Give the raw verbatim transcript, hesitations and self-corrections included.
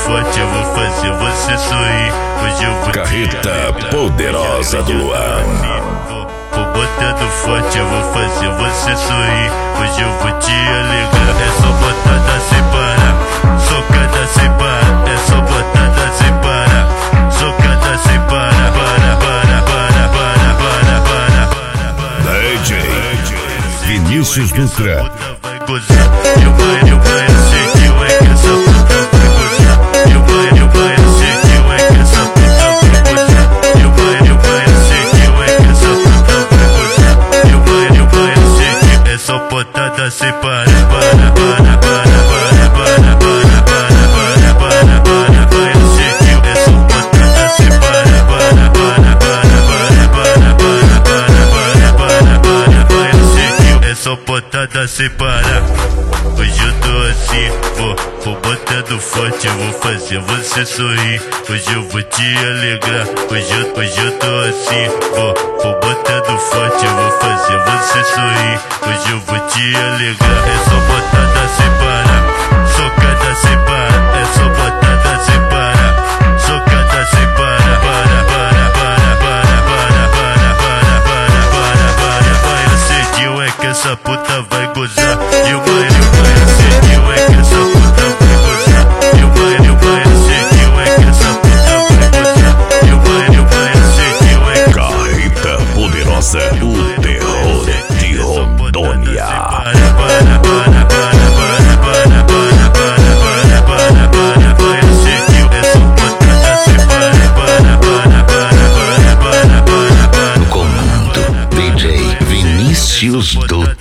forte, eu vou fazer você sorrir. Hoje eu vou Carreta poderosa do Luan. Vou botando forte, eu vou fazer você sorrir. Hoje eu vou te alegrar. É só botada sem parar, socada sem parar. É só botada sem parar, socada sem parar. Para, para, para, para, para, para, para, para. D J Vinícius Dutra. Vai gozar. Eu vai, eu vai, eu sei que eu é que essa puta vai gozar. Eu vai, eu vai, eu sei que eu é que essa puta vai gozar. Eu vai, eu vai, eu sei que eu é que essa puta vai gozar. Eu vai, eu vai, eu sei que é só botada sem parar. Para, para, para, para, para, para, para, para, para, para, para. Eu sei que é só botada sem parar. Para, para, para, para, para, para, para, para, para, para. Eu sei que é só botada sem parar. Hoje eu tô assim, vou, vou botando forte, eu vou fazer você sorrir. Hoje eu vou te alegrar. Hoje eu, hoje eu tô assim, vou, vou botando forte, eu vou fazer você sorrir. Hoje eu vou te alegrar. É só botada sem parar, socada sem parar. É só botada sem parar, socada sem parar. Para, para, para, para, para, para, para, para, para, para, para. Eu sei que eu é que essa puta vai gozar. Eu vai, eu vai, eu sei que eu é que essa puta vai gozar. Eu vai, eu vai, eu sei que eu é que essa puta vai gozar. Eu vai, eu vai, eu sei que eu é que Carreta poderosa, o terror de Rondônia. para, para, para, para, para, para, para, para, para, para, para. Eu sei que é só botada sem parar. Para, para, para, para, para, para, para. No comando, D J Vinícius Dutra.